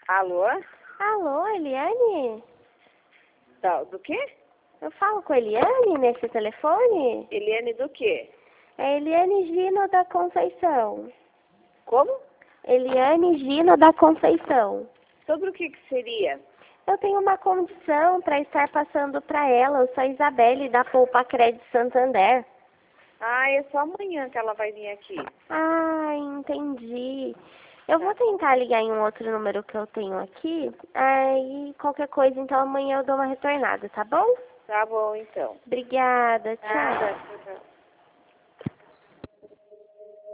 Alô? Alô, Eliane? Do quê? Eu falo com a Eliane nesse telefone? Eliane do quê? É Eliane Gino da Conceição. Como? Eliane Gino da Conceição. Sobre o que seria? Eu tenho uma condição para estar passando para ela. Eu sou a Isabelle da Poupa Crédito Santander. Ah, é só amanhã que ela vai vir aqui. Ah, entendi. Eu vou tentar ligar em um outro número que eu tenho aqui. Aí, qualquer coisa, então amanhã eu dou uma retornada, tá bom? Tá bom, então. Obrigada, tchau. Nada. Tchau.